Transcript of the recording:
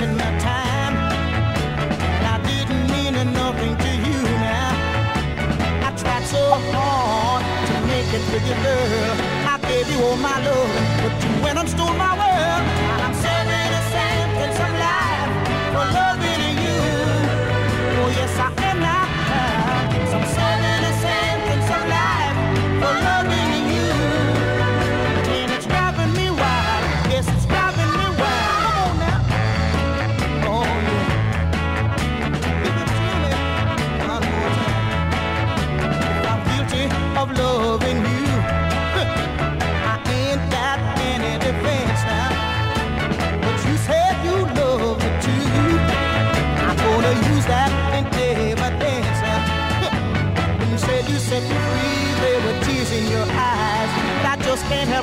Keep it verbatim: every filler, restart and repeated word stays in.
wasting my time, and I didn't mean nothing to you now. I tried so hard to make it with you, girl. I gave you all my love, but you went and stole my world. And I'm serving a sentence of life for loving you. Oh yes, I am now. So I'm serving a sentence of life for loving you. And it's driving me wild. Yes, it's driving me wild. Come on now. Oh yeah. If it's really one more time. If I'm guilty of loving you, I ain't got any defense now. But you said you love me too. I'm gonna use that in evidence now. When you said you set me free, there were tears in your eyes. I just can't help